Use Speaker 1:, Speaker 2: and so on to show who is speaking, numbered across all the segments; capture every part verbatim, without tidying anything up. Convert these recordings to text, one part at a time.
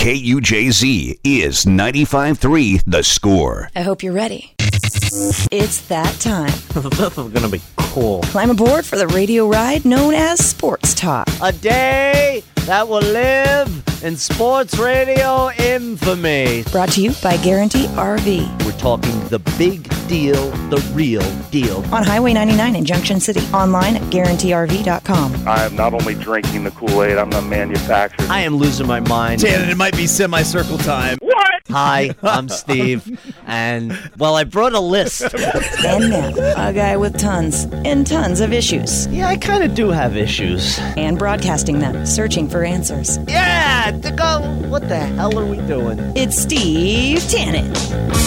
Speaker 1: K U J Z is ninety-five point three The Score.
Speaker 2: I hope you're ready. It's that time.
Speaker 3: This is gonna be cool.
Speaker 2: Climb aboard for the radio ride known as Sports Talk.
Speaker 3: A day that will live in sports radio infamy.
Speaker 2: Brought to you by Guarantee R V.
Speaker 3: We're talking the big deal, the real deal.
Speaker 2: On Highway ninety-nine in Junction City. Online at guarantee R V dot com.
Speaker 4: I am not only drinking the Kool-Aid, I'm the manufacturer.
Speaker 3: I am losing my mind.
Speaker 5: Dan, it might be semicircle time.
Speaker 4: What?
Speaker 3: Hi, I'm Steve, and, well, I brought a list.
Speaker 2: And now, a guy with tons and tons of issues.
Speaker 3: Yeah, I kind of do have issues.
Speaker 2: And broadcasting them, searching for answers.
Speaker 3: Yeah, to go, what the hell are we doing?
Speaker 2: It's Steve Tannen.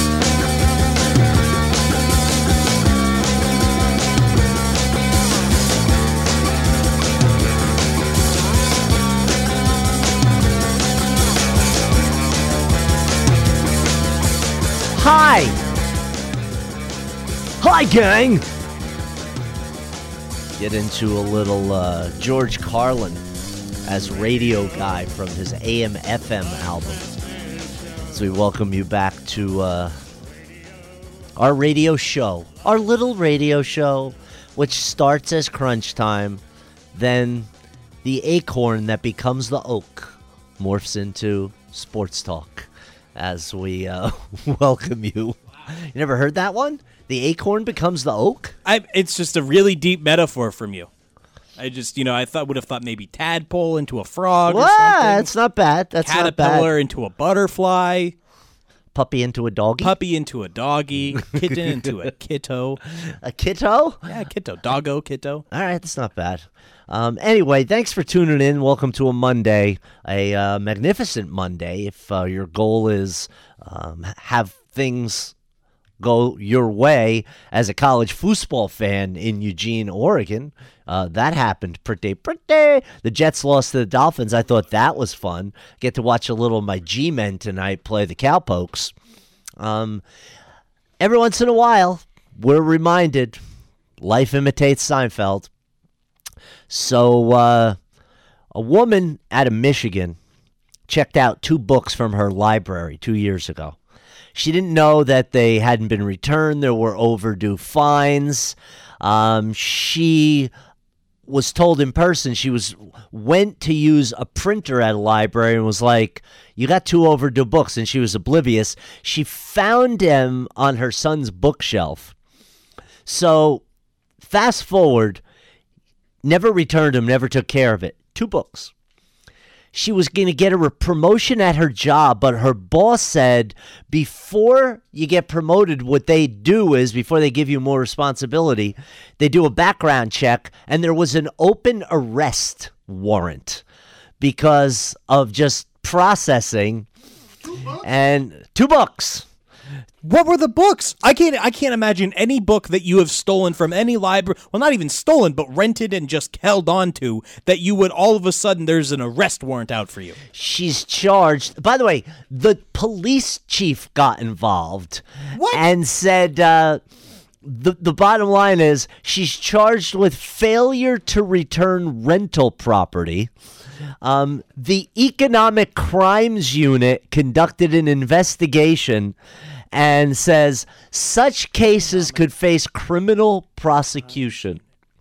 Speaker 3: Hi! Hi, gang! Get into a little uh, George Carlin as radio guy from his A M F M album. So we welcome you back to uh, our radio show, our little radio show, which starts as crunch time, then the acorn that becomes the oak morphs into sports talk. As we uh, welcome you. You never heard that one? The acorn becomes the oak?
Speaker 5: I, it's just a really deep metaphor from you. I just, you know, I thought would have thought maybe tadpole into a frog
Speaker 3: What?
Speaker 5: or something.
Speaker 3: That's not bad. That's not bad.
Speaker 5: Caterpillar into a butterfly.
Speaker 3: Puppy into a doggy?
Speaker 5: Puppy into a doggy. Kitten into a kitto.
Speaker 3: A kitto?
Speaker 5: Yeah, kitto. Doggo, kitto.
Speaker 3: All right, that's not bad. Um, anyway, thanks for tuning in. Welcome to a Monday, a uh, magnificent Monday. If uh, your goal is um, have things go your way as a college football fan in Eugene, Oregon, uh, that happened pretty, pretty. The Jets lost to the Dolphins. I thought that was fun. Get to watch a little of my G-men tonight play the Cowpokes. Um, every once in a while, we're reminded life imitates Seinfeld. So uh, a woman out of Michigan checked out two books from her library two years ago. She didn't know that they hadn't been returned. There were overdue fines. Um, she was told in person she was went to use a printer at a library and was like, you got two overdue books, and she was oblivious. She found them on her son's bookshelf. So fast forward. Never returned them, never took care of it. Two books. She was going to get a promotion at her job, but her boss said before you get promoted, what they do is, before they give you more responsibility, they do a background check, and there was an open arrest warrant because of just processing. And two books.
Speaker 5: What were the books? I can't I can't imagine any book that you have stolen from any library, well, not even stolen, but rented and just held on to, that you would all of a sudden, there's an arrest warrant out for you.
Speaker 3: She's charged. By the way, the police chief got involved.
Speaker 5: What?
Speaker 3: And said uh, the, the bottom line is she's charged with failure to return rental property. Um, the Economic Crimes Unit conducted an investigation and says such cases could face criminal prosecution.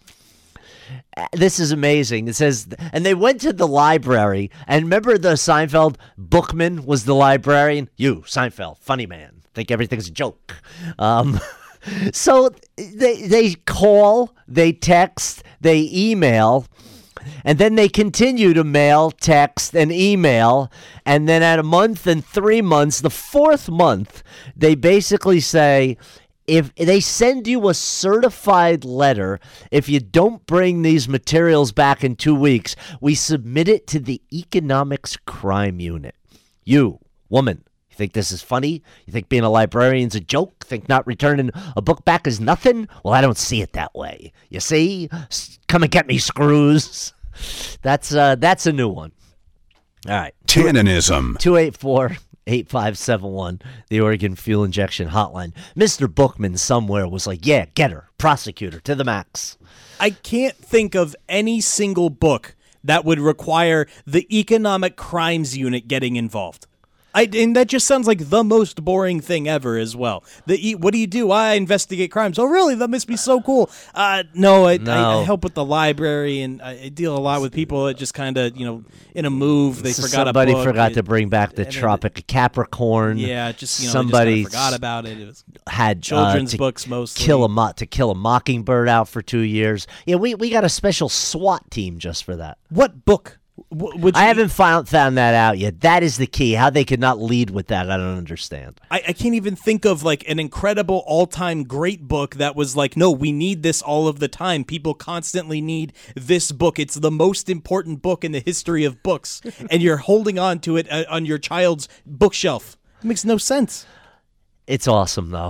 Speaker 3: This is amazing. It says, and they went to the library, and remember the Seinfeld Bookman was the librarian? You, Seinfeld, funny man, think everything's a joke. Um, so they they call, they text, they email. And then they continue to mail, text, and email. And then at a month and three months, the fourth month, they basically say, if they send you a certified letter, if you don't bring these materials back in two weeks, we submit it to the Economics Crime Unit. You, woman, you think this is funny? You think being a librarian's a joke? Think not returning a book back is nothing? Well, I don't see it that way. You see? Come and get me, screws. That's uh, that's a new one. All right.
Speaker 1: Tannenism.
Speaker 3: two eight four, eight five seven one, the Oregon Fuel Injection Hotline. Mister Bookman somewhere was like, yeah, get her, prosecute her to the max.
Speaker 5: I can't think of any single book that would require the economic crimes unit getting involved. I, and that just sounds like the most boring thing ever as well. The What do you do? I investigate crimes. Oh, really? That must be so cool. Uh, no, I,
Speaker 3: No.
Speaker 5: I, I help with the library, and I deal a lot with people that just kind of, you know, in a move, they
Speaker 3: So
Speaker 5: forgot
Speaker 3: somebody
Speaker 5: a book.
Speaker 3: forgot
Speaker 5: It-
Speaker 3: to bring back the
Speaker 5: and then-
Speaker 3: Tropic of Capricorn.
Speaker 5: Yeah, just, you know,
Speaker 3: somebody
Speaker 5: just kinda forgot about it. It was
Speaker 3: had
Speaker 5: children's
Speaker 3: uh, to
Speaker 5: books mostly.
Speaker 3: Kill a mo- to kill a mockingbird out for two years. Yeah, we we got a special SWAT team just for that.
Speaker 5: What book? W- would
Speaker 3: I
Speaker 5: you-
Speaker 3: haven't found found that out yet. That is the key. How they could not lead with that, I don't understand.
Speaker 5: I, I can't even think of like an incredible all-time great book that was like, no, we need this all of the time. People constantly need this book. It's the most important book in the history of books, and you're holding on to it uh, on your child's bookshelf. It makes no sense.
Speaker 3: It's awesome though.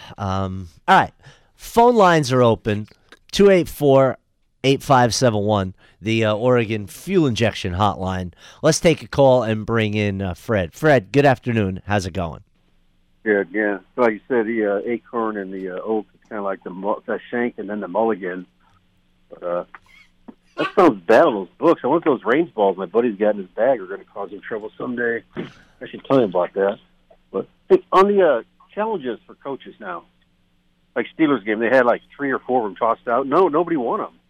Speaker 3: Um, all right, phone lines are open. two eight four, eight five seven one, the uh, Oregon Fuel Injection Hotline. Let's take a call and bring in uh, Fred. Fred, good afternoon. How's it going?
Speaker 6: Good, yeah. So like you said, the uh, acorn and the uh, oak is kind of like the, mu- the shank and then the mulligan. But uh, that sounds bad on those books. I want those range balls my buddy's got in his bag are going to cause him trouble someday. I should tell him about that. But hey, on the uh, challenges for coaches now, like Steelers game, they had like three or four of them tossed out. No, nobody won them.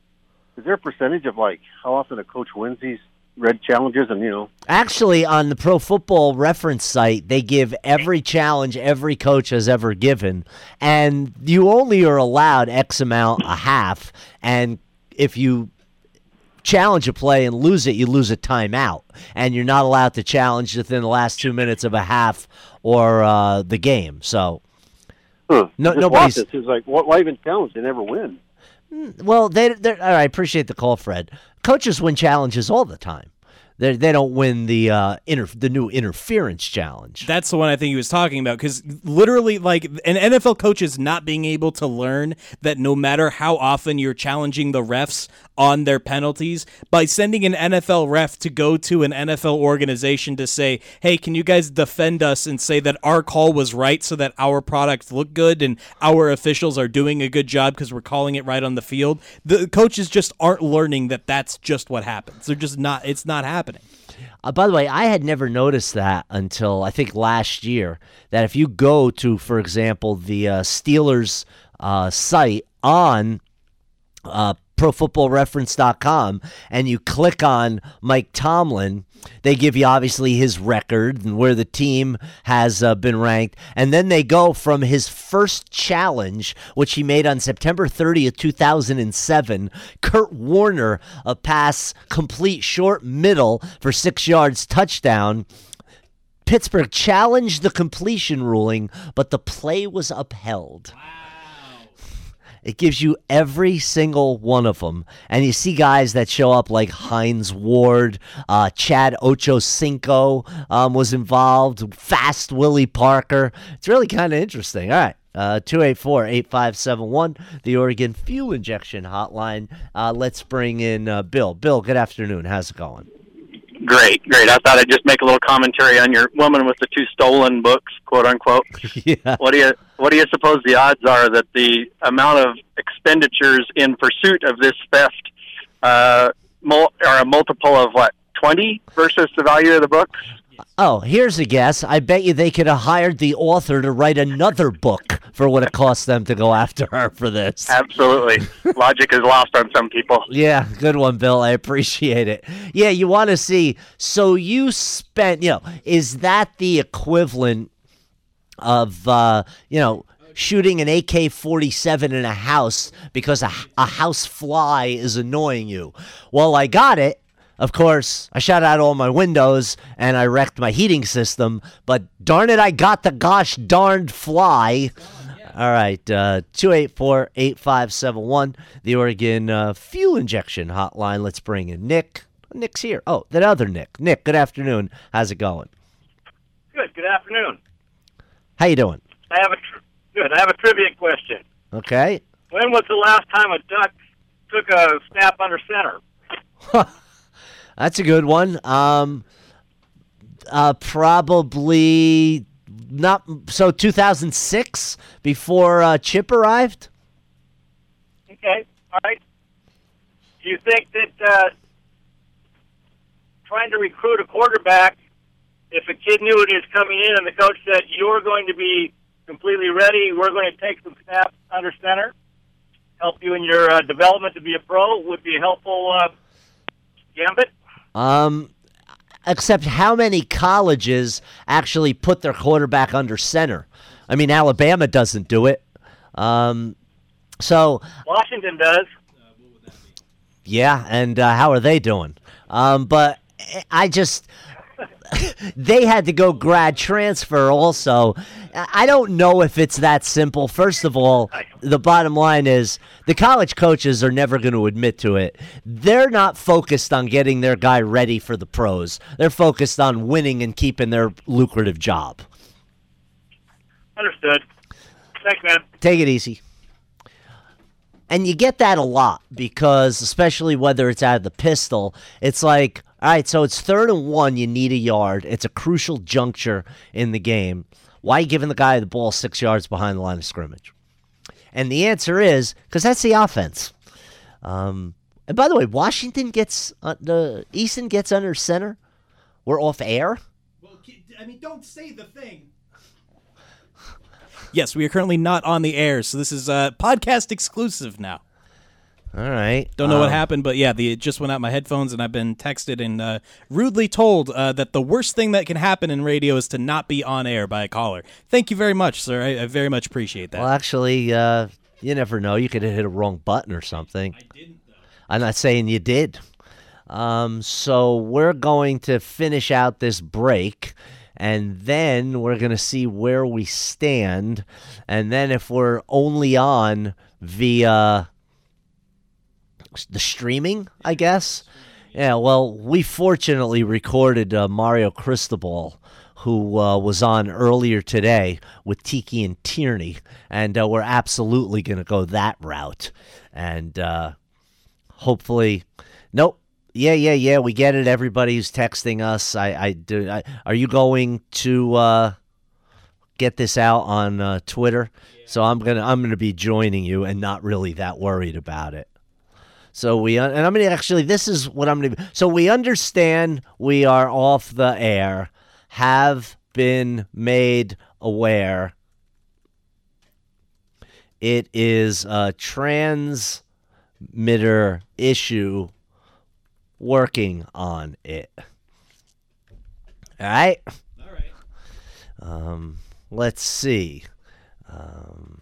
Speaker 6: Is there a percentage of like how often a coach wins these red challenges? And you know,
Speaker 3: Actually, on the Pro Football Reference site, they give every challenge every coach has ever given, and you only are allowed X amount a half, and if you challenge a play and lose it, you lose a timeout, and you're not allowed to challenge within the last two minutes of a half or uh, the game. So,
Speaker 6: huh,
Speaker 3: No-
Speaker 6: just
Speaker 3: nobody's-
Speaker 6: watch this. It's like, why even challenge? They never win.
Speaker 3: well, they, they're, all right, I appreciate the call, Fred. Coaches win challenges all the time. They they don't win the uh, inter, the new interference challenge.
Speaker 5: That's the one I think he was talking about, because literally, like, an N F L coach is not being able to learn that no matter how often you're challenging the refs on their penalties, by sending an N F L ref to go to an N F L organization to say, hey, can you guys defend us and say that our call was right so that our product looked good and our officials are doing a good job because we're calling it right on the field. The coaches just aren't learning that that's just what happens. They're just not, it's not happening.
Speaker 3: Uh, by the way, I had never noticed that until I think last year, that if you go to, for example, the uh, Steelers uh, site on uh, pro football reference dot com and you click on Mike Tomlin, they give you obviously his record and where the team has uh, been ranked. And then they go from his first challenge, which he made on September thirtieth, two thousand seven. Kurt Warner, a pass complete short middle for six yards touchdown. Pittsburgh challenged the completion ruling, but the play was upheld. It gives you every single one of them. And you see guys that show up like Hines Ward, uh, Chad Ochocinco um, was involved, Fast Willie Parker. It's really kind of interesting. All right. Uh, two eight four, eight five seven one, the Oregon Fuel Injection Hotline. Uh, let's bring in uh, Bill. Bill, good afternoon. How's it going?
Speaker 7: Great, great. I thought I'd just make a little commentary on your woman with the two stolen books, quote unquote.
Speaker 3: Yeah.
Speaker 7: What do you what do you suppose the odds are that the amount of expenditures in pursuit of this theft uh, mul- are a multiple of what, twenty versus the value of the books?
Speaker 3: Oh, here's a guess. I bet you they could have hired the author to write another book for what it cost them to go after her for this.
Speaker 7: Absolutely. Logic is lost on some people.
Speaker 3: Yeah, good one, Bill. I appreciate it. Yeah, you want to see. So you spent, you know, is that the equivalent of, uh, you know, shooting an A K forty-seven in a house because a, a house fly is annoying you? Well, I got it. Of course, I shot out all my windows and I wrecked my heating system, but darn it, I got the gosh darned fly. All right, uh, two eight four, eight five seven one, the Oregon uh, Fuel Injection Hotline. Let's bring in Nick. Nick's here. Oh, that other Nick. Nick, good afternoon. How's it going?
Speaker 8: Good. Good afternoon.
Speaker 3: How you doing?
Speaker 8: I have a tr- good. I have a trivia question.
Speaker 3: Okay.
Speaker 8: When was the last time a duck took a snap under center?
Speaker 3: That's a good one. Um, uh, probably not. So two thousand six, before uh, Chip arrived.
Speaker 8: Okay. All right. Do you think that uh, trying to recruit a quarterback, if a kid knew it is coming in and the coach said, you're going to be completely ready, we're going to take some snaps under center, help you in your uh, development to be a pro, would be a helpful uh, gambit?
Speaker 3: Um, except how many colleges actually put their quarterback under center? I mean, Alabama doesn't do it. Um, so
Speaker 8: Washington does.
Speaker 3: Yeah, and uh, how are they doing? Um, but I just... they had to go grad transfer also. I don't know if it's that simple. First of all, the bottom line is the college coaches are never going to admit to it. They're not focused on getting their guy ready for the pros. They're focused on winning and keeping their lucrative job.
Speaker 8: Understood. Thanks, man.
Speaker 3: Take it easy. And you get that a lot because, especially whether it's out of the pistol, it's like, all right, so it's third and one, you need a yard. It's a crucial juncture in the game. Why are you giving the guy the ball six yards behind the line of scrimmage? And the answer is, because that's the offense. Um, and by the way, Washington gets, uh, the Easton gets under center. We're off air.
Speaker 5: Well, I mean, don't say the thing. Yes, we are currently not on the air, so this is uh, podcast exclusive now.
Speaker 3: All right.
Speaker 5: Don't know
Speaker 3: um,
Speaker 5: what happened, but yeah, the, it just went out my headphones, and I've been texted and uh, rudely told uh, that the worst thing that can happen in radio is to not be on air by a caller. Thank you very much, sir. I, I very much appreciate that.
Speaker 3: Well, actually, uh, you never know. You could have hit a wrong button or something.
Speaker 5: I didn't, though.
Speaker 3: I'm not saying you did. Um, so we're going to finish out this break, and then we're going to see where we stand. And then if we're only on via the streaming, I guess. Yeah, well, we fortunately recorded uh, Mario Cristobal, who uh, was on earlier today with Tiki and Tierney, and uh, we're absolutely going to go that route. And uh, hopefully, nope. Yeah, yeah, yeah. We get it. Everybody who's texting us. I, I do. I, are you going to uh, get this out on uh, Twitter? Yeah. So I'm gonna, I'm gonna be joining you, and not really that worried about it. So we, and I'm gonna actually. This is what I'm gonna. So we understand we are off the air. Have been made aware. It is a transmitter issue. Working on it. All right.
Speaker 5: All right.
Speaker 3: Um, let's see. Um,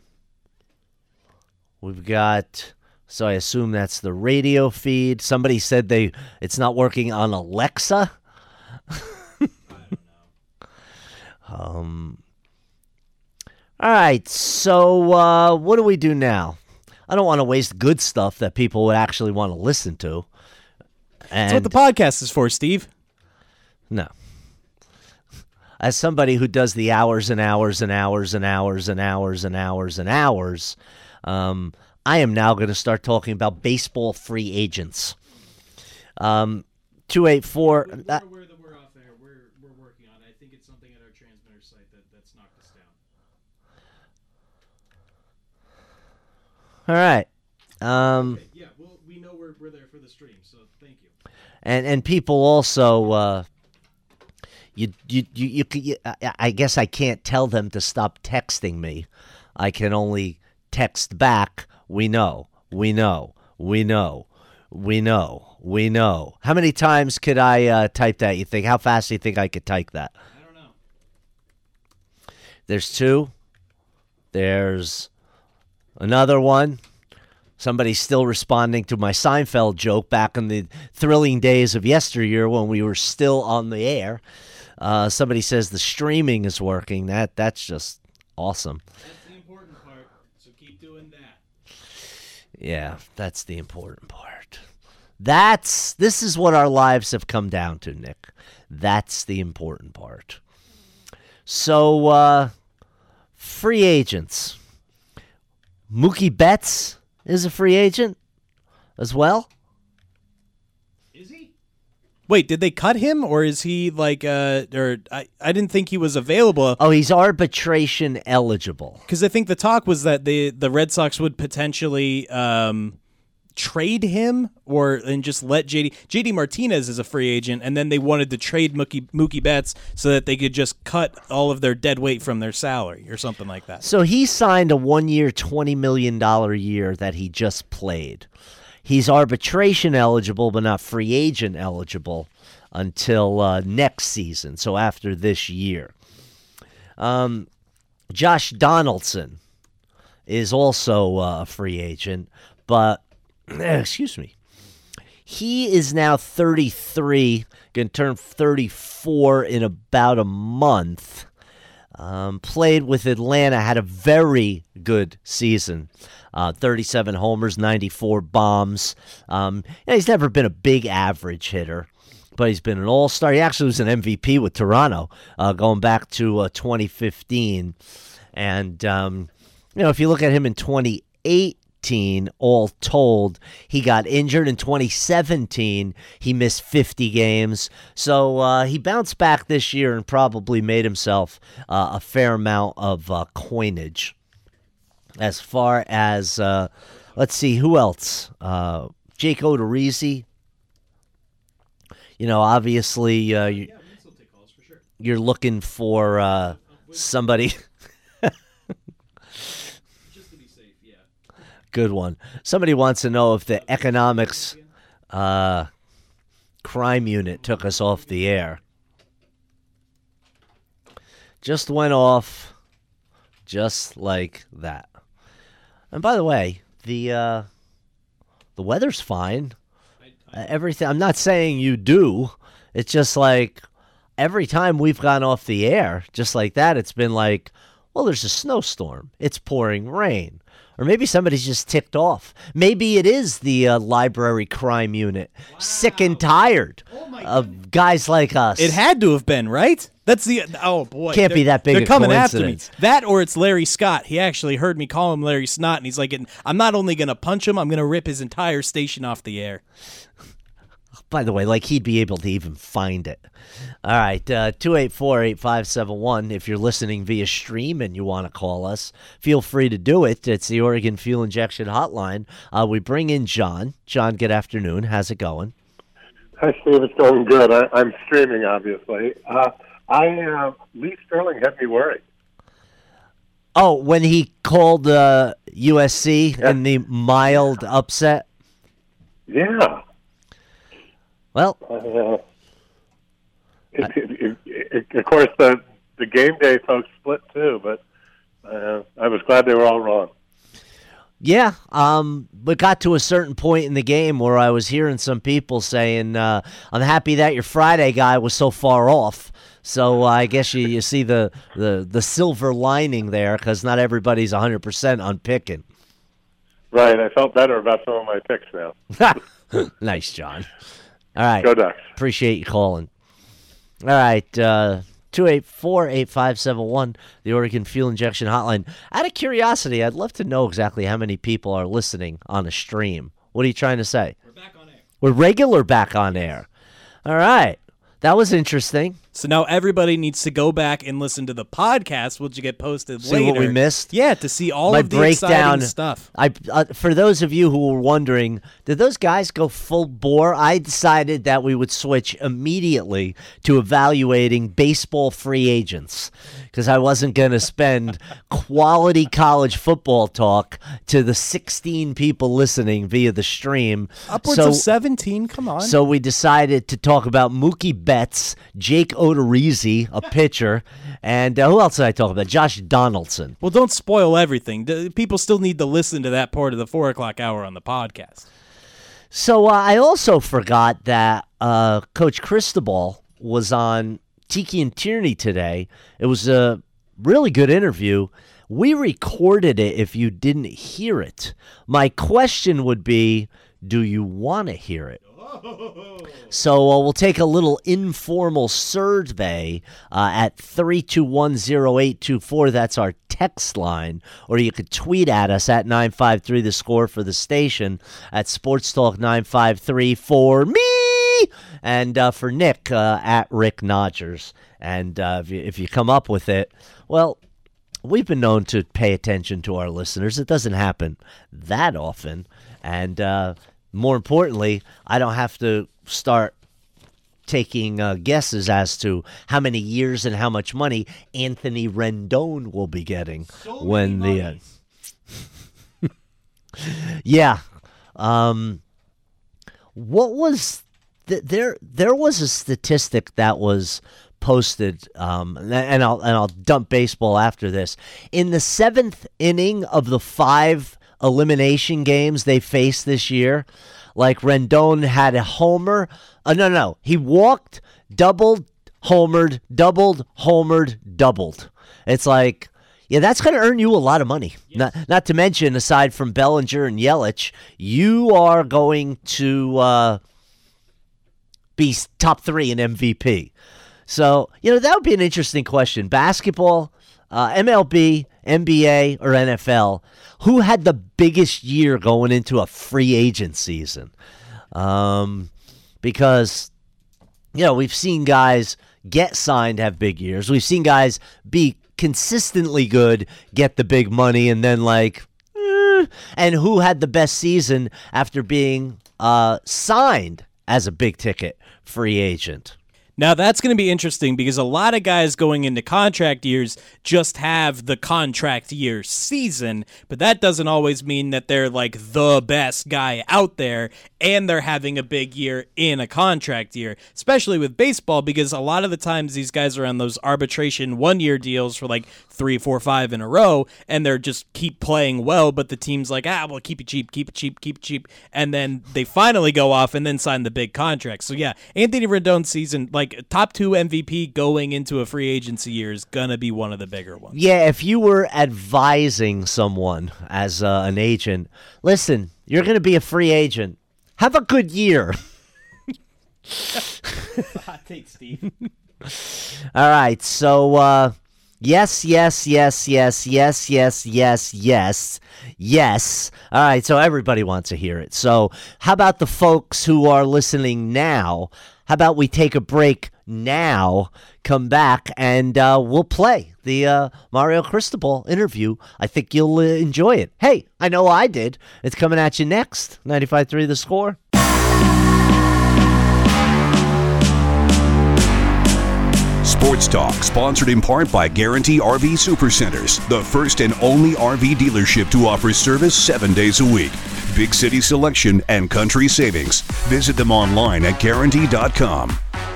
Speaker 3: we've got. So I assume that's the radio feed. Somebody said they it's not working on Alexa.
Speaker 5: I don't know.
Speaker 3: Um. All right. So uh, what do we do now? I don't want to waste good stuff that people would actually want to listen to. And
Speaker 5: That's what the podcast is for, Steve.
Speaker 3: No. As somebody who does the hours and hours and hours and hours and hours and hours and hours, um, I am now going to start talking about baseball free agents. Um, two eight four.
Speaker 5: We're, we're
Speaker 3: Uh,
Speaker 5: aware that we're off air. We're, we're working on it. I think it's something at our transmitter site that, that's knocked us down.
Speaker 3: all right. Um,
Speaker 5: Okay, yeah, well, we know we're, we're there for the stream, so thank you.
Speaker 3: and and people also. Uh, You, you, you, you, you, I- I guess I can't tell them to stop texting me. I can only text back. We know, we know, we know, we know, we know. How many times could I uh, type that? You think? How fast do you think I could type that?
Speaker 5: I don't know.
Speaker 3: There's two. There's another one. Somebody's still responding to my Seinfeld joke back in the thrilling days of yesteryear when we were still on the air. Uh, somebody says the streaming is working. That that's just awesome.
Speaker 5: That's the important part, so keep doing that.
Speaker 3: Yeah, that's the important part. That's this is what our lives have come down to, Nick. That's the important part. So, uh, free agents. Mookie Betts is a free agent as well.
Speaker 5: Is he? Wait, did they cut him, or is he like? Uh, or I, I didn't think he was available.
Speaker 3: Oh, he's arbitration eligible.
Speaker 5: Because I think the talk was that the the Red Sox would potentially um, trade him or and just let J D J D Martinez is a free agent, and then they wanted to trade Mookie, Mookie Betts so that they could just cut all of their dead weight from their salary or something like that.
Speaker 3: So he signed a one-year, twenty million dollars year that he just played. He's arbitration eligible, but not free agent eligible until uh, next season, so after this year. Um, Josh Donaldson is also uh, a free agent, but, excuse me, he is now thirty-three, going to turn thirty-four in about a month. Um, played with Atlanta, had a very good season. Uh, thirty-seven homers, ninety-four bombs. Um, yeah, he's never been a big average hitter, but he's been an all-star. He actually was an M V P with Toronto uh, going back to uh, twenty fifteen. And, um, you know, if you look at him in twenty eighteen, all told, he got injured. In twenty seventeen, he missed fifty games. So uh, he bounced back this year and probably made himself uh, a fair amount of uh, coinage. As far as, uh, let's see, who else? Uh, Jake Odorizzi. You know, obviously, uh, you, you're looking for uh, somebody. Good one. Somebody wants to know if the economics uh, crime unit took us off the air. Just went off just like that. And by the way, the uh, the weather's fine. Uh, everything. I'm not saying you do. It's just like every time we've gone off the air, just like that, it's been like, well, there's a snowstorm. It's pouring rain. Or maybe somebody's just ticked off. Maybe it is the uh, library crime unit. Wow. Sick and tired oh of goodness. Guys like us.
Speaker 5: It had to have been, right? That's the oh boy.
Speaker 3: Can't be that big
Speaker 5: They're
Speaker 3: a
Speaker 5: coming after me.
Speaker 3: coincidence.
Speaker 5: That or it's Larry Scott. He actually heard me call him Larry Snot, and he's like, I'm not only going to punch him, I'm going to rip his entire station off the air.
Speaker 3: By the way, like he'd be able to even find it. All right, uh, two eight four, eight five seven one. If you're listening via stream and you want to call us, feel free to do it. It's the Oregon Fuel Injection Hotline. Uh, we bring in John. John, good afternoon. How's it going?
Speaker 9: Hi, Steve. It's going good. I, I'm streaming, obviously. Uh, I uh, Lee Sterling had me worried.
Speaker 3: Oh, when he called uh, U S C
Speaker 9: yeah.
Speaker 3: in the mild upset?
Speaker 9: Yeah.
Speaker 3: Well,
Speaker 9: uh, it, it, it, it, of course, the the game day folks split too, but uh, I was glad they were all wrong.
Speaker 3: Yeah, um, but got to a certain point in the game where I was hearing some people saying, uh, "I'm happy that your Friday guy was so far off." So uh, I guess you, you see the, the, the silver lining there, because not everybody's one hundred percent on picking.
Speaker 9: Right, I felt better about some of my picks now.
Speaker 3: Nice, John. All right.
Speaker 9: Go Ducks.
Speaker 3: Appreciate you calling. All right. Uh, two eight four, eight five seven one, the Oregon Fuel Injection Hotline. Out of curiosity, I'd love to know exactly how many people are listening on a stream. What are you trying to say?
Speaker 5: We're back on air.
Speaker 3: We're regular back on air. All right. That was interesting.
Speaker 5: So now everybody needs to go back and listen to the podcast, which will get posted
Speaker 3: see
Speaker 5: later.
Speaker 3: See what we missed?
Speaker 5: Yeah, to see all
Speaker 3: My
Speaker 5: of the
Speaker 3: breakdown,
Speaker 5: exciting stuff.
Speaker 3: I, uh, for those of you who were wondering, did those guys go full bore? I decided that we would switch immediately to evaluating baseball free agents, because I wasn't going to spend quality college football talk to the sixteen people listening via the stream.
Speaker 5: Upwards
Speaker 3: so,
Speaker 5: of seventeen, come on.
Speaker 3: So we decided to talk about Mookie Betts, Jake Odorizzi, a pitcher, and uh, who else did I talk about? Josh Donaldson.
Speaker 5: Well, don't spoil everything. D- People still need to listen to that part of the four o'clock hour on the podcast.
Speaker 3: So uh, I also forgot that uh, Coach Cristobal was on Tiki and Tierney today. It was a really good interview. We recorded it if you didn't hear it. My question would be, do you want to hear it? So uh, we'll take a little informal survey uh, at three two one, zero eight two four. That's our text line. Or you could tweet at us at nine five three the score for the station, at Sports Talk nine five three for me, and uh, for Nick uh, at Rick Nodgers. And uh, if, you, if you come up with it, well, we've been known to pay attention to our listeners. It doesn't happen that often. And uh, more importantly, I don't have to start taking uh, guesses as to how many years and how much money Anthony Rendon will be getting
Speaker 5: so
Speaker 3: when the uh, yeah. Um, what was th- there? There was a statistic that was posted, um, and I'll and I'll dump baseball after this. In the seventh inning of the five elimination games they faced this year, like Rendon had a homer. Uh, no, no, he walked, doubled, homered, doubled, homered, doubled. It's like, yeah, that's going to earn you a lot of money. Yes. Not, not to mention, aside from Bellinger and Yelich, you are going to uh, be top three in M V P. So, you know, that would be an interesting question. Basketball, uh, M L B, N B A, or N F L, who had the biggest year going into a free agent season? Um, because, you know, we've seen guys get signed, have big years. We've seen guys be consistently good, get the big money, and then like, eh. And who had the best season after being uh, signed as a big ticket free agent?
Speaker 5: Now, that's going to be interesting because a lot of guys going into contract years just have the contract year season, but that doesn't always mean that they're like the best guy out there and they're having a big year in a contract year, especially with baseball, because a lot of the times these guys are on those arbitration one-year deals for like three, four, five in a row, and they're just keep playing well, but the team's like, ah, well, keep it cheap, keep it cheap, keep it cheap, and then they finally go off and then sign the big contract. So yeah, Anthony Rendon's season, like top two M V P going into a free agency year is gonna be one of the bigger ones.
Speaker 3: Yeah, if you were advising someone as uh, an agent, listen, you're gonna be a free agent. Have a good year.
Speaker 5: Hot take, Steve.
Speaker 3: All right, so uh, yes, yes, yes, yes, yes, yes, yes, yes, yes. All right, so everybody wants to hear it. So how about the folks who are listening now? How about we take a break now, come back, and uh, we'll play the uh, Mario Cristobal interview. I think you'll uh, enjoy it. Hey, I know I did. It's coming at you next. ninety-five three The Score.
Speaker 1: Sports Talk, sponsored in part by Guarantee R V Supercenters, the first and only R V dealership to offer service seven days a week. Big city selection and country savings. Visit them online at guarantee dot com.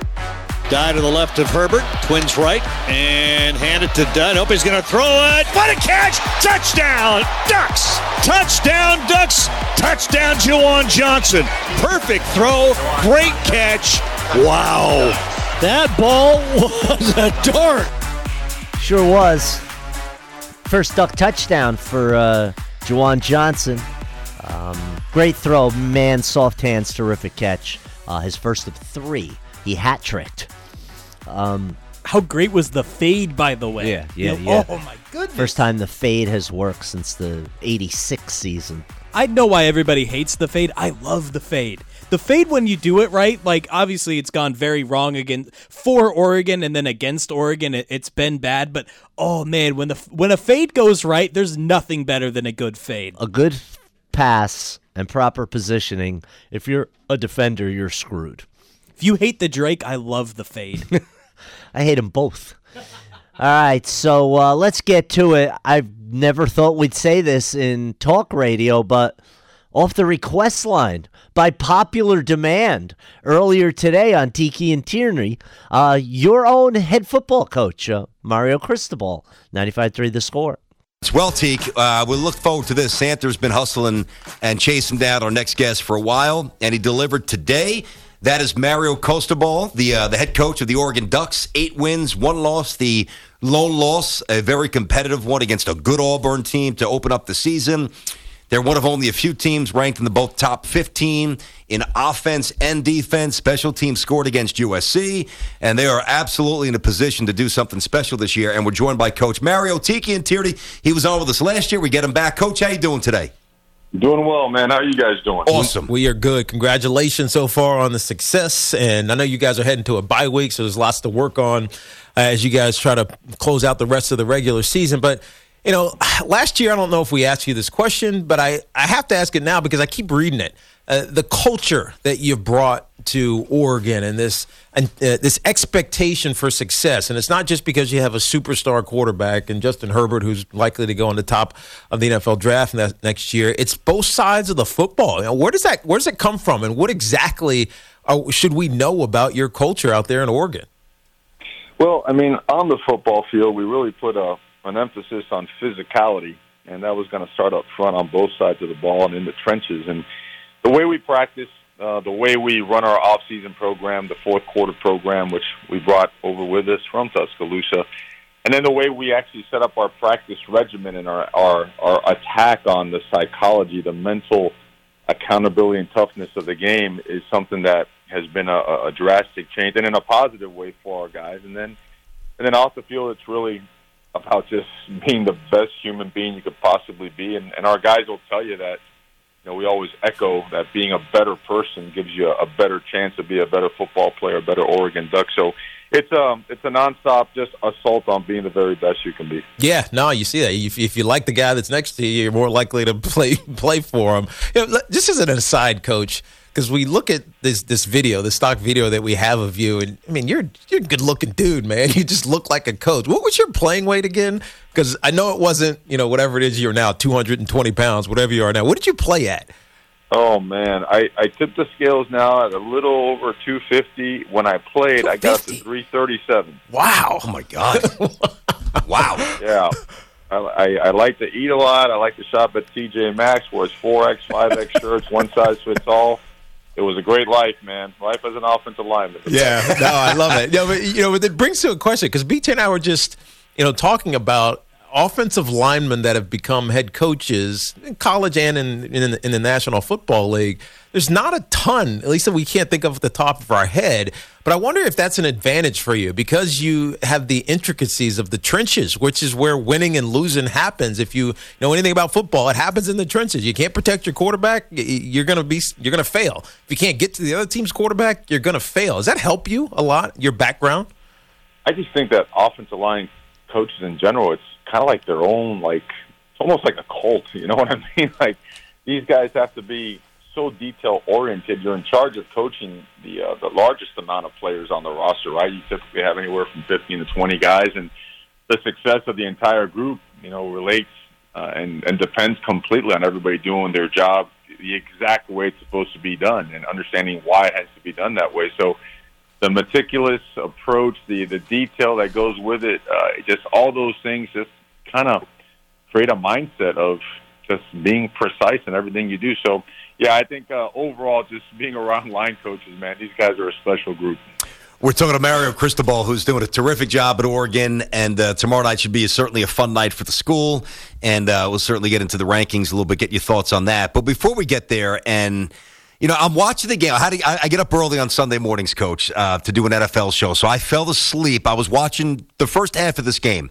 Speaker 10: Guy to the left of Herbert, Twins right, and hand it to Dunn. Hope he's going to throw it. What a catch! Touchdown, Ducks! Touchdown, Ducks! Touchdown, Juwan Johnson. Perfect throw, great catch. Wow. That ball was a dart.
Speaker 3: Sure was. First Duck touchdown for uh, Juwan Johnson. Um, great throw, man, soft hands, terrific catch. Uh, his first of three. He hat-tricked. Um,
Speaker 5: How great was the fade, by the way?
Speaker 3: Yeah, yeah,
Speaker 5: you know,
Speaker 3: yeah.
Speaker 5: Oh, my goodness.
Speaker 3: First time the fade has worked since the eighty-six season.
Speaker 5: I know why everybody hates the fade. I love the fade. The fade, when you do it right, like obviously it's gone very wrong again for Oregon and then against Oregon. It, it's been bad, but oh man, when the when a fade goes right, there's nothing better than a good fade.
Speaker 3: A good pass and proper positioning. If you're a defender, you're screwed.
Speaker 5: If you hate the Drake, I love the fade.
Speaker 3: I hate them both. All right, so uh, let's get to it. I've never thought we'd say this in talk radio, but off the request line, by popular demand, earlier today on Tiki and Tierney, uh, your own head football coach, uh, Mario Cristobal, ninety-five three The Score.
Speaker 11: Well, Teak, uh, we look forward to this. Santer's been hustling and chasing down our next guest for a while, and he delivered today. That is Mario Cristobal, the uh, the head coach of the Oregon Ducks. Eight wins, one loss. The lone loss, a very competitive one against a good Auburn team to open up the season. They're one of only a few teams ranked in the both top fifteen in offense and defense. Special teams scored against U S C, and they are absolutely in a position to do something special this year. And we're joined by Coach Mario Tiki and Tierney. He was on with us last year. We get him back. Coach, how you doing today?
Speaker 12: Doing well, man. How are you guys doing?
Speaker 11: Awesome.
Speaker 13: We are good. Congratulations so far on the success. And I know you guys are heading to a bye week, so there's lots to work on uh, as you guys try to close out the rest of the regular season. But, you know, last year, I don't know if we asked you this question, but I, I have to ask it now because I keep reading it. uh, the culture that you've brought to Oregon and this and uh, this expectation for success. And it's not just because you have a superstar quarterback and Justin Herbert, who's likely to go on the top of the N F L draft ne- next year. It's both sides of the football. You know, where does that where does it come from, and what exactly uh, should we know about your culture out there in Oregon?
Speaker 12: Well, I mean, on the football field, we really put a, an emphasis on physicality, and that was going to start up front on both sides of the ball and in the trenches. And the way we practice, uh, the way we run our off-season program, the fourth quarter program, which we brought over with us from Tuscaloosa, and then the way we actually set up our practice regimen and our, our, our attack on the psychology, the mental accountability and toughness of the game is something that has been a, a drastic change, and in a positive way for our guys. And then, and then off the field, it's really about just being the best human being you could possibly be. And, and our guys will tell you that, you know, we always echo that being a better person gives you a, a better chance to be a better football player, a better Oregon Duck. So it's um it's a nonstop just assault on being the very best you can be.
Speaker 13: Yeah, no, you see that. If, if you like the guy that's next to you, you're more likely to play play for him. You know, just as an aside, Coach, because we look at this this video, the stock video that we have of you, and I mean, you're you're a good looking dude, man. You just look like a coach. What was your playing weight again? Because I know it wasn't, you know, whatever it is you're now, two hundred twenty pounds, whatever you are now. What did you play at?
Speaker 12: Oh man, I I tipped the scales now at a little over two fifty. When I played, I got to three thirty-seven.
Speaker 13: Wow!
Speaker 11: Oh my God! Wow!
Speaker 12: Yeah. I, I, I like to eat a lot. I like to shop at T J Maxx, where it's four X, five X shirts, one size fits all. It was a great life, man. Life as an offensive lineman.
Speaker 13: Yeah, no, I love it. Yeah, but, you know, but it brings to a question, because B T and I were just, you know, talking about offensive linemen that have become head coaches in college and in, in, in the National Football League. There's not a ton, at least that we can't think of at the top of our head. But I wonder if that's an advantage for you, because you have the intricacies of the trenches, which is where winning and losing happens. If you know anything about football, it happens in the trenches. You can't protect your quarterback, you're gonna be you're gonna fail. If you can't get to the other team's quarterback, you're gonna fail. Does that help you a lot? Your background?
Speaker 12: I just think that offensive line coaches in general, it's kind of like their own, like it's almost like a cult. You know what I mean? Like these guys have to be so detail oriented. You're in charge of coaching the uh, the largest amount of players on the roster, right? You typically have anywhere from fifteen to twenty guys, and the success of the entire group, you know, relates uh, and and depends completely on everybody doing their job the exact way it's supposed to be done, and understanding why it has to be done that way. So the meticulous approach, the the detail that goes with it, uh, just all those things just kind of create a mindset of just being precise in everything you do. So yeah, I think uh, overall, just being around line coaches, man, these guys are a special group.
Speaker 11: We're talking to Mario Cristobal, who's doing a terrific job at Oregon, and uh, tomorrow night should be a, certainly a fun night for the school, and uh, we'll certainly get into the rankings a little bit, get your thoughts on that. But before we get there, and you know, I'm watching the game. I, had to, I, I get up early on Sunday mornings, Coach, uh, to do an N F L show, so I fell asleep. I was watching the first half of this game.